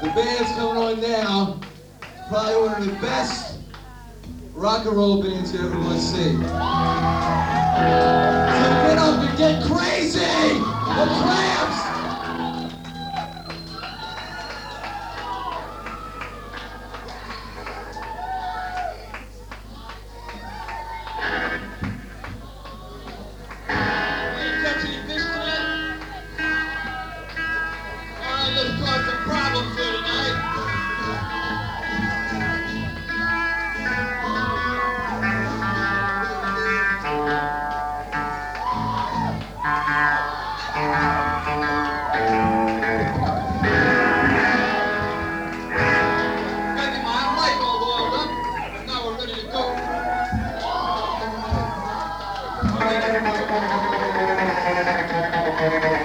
The band's coming on now. Probably one of the best rock and roll bands you ever want to see. So get up and get crazy! The Clamps! Let's cause some problems here tonight. Maybe my light all oiled up, but now we're ready to go.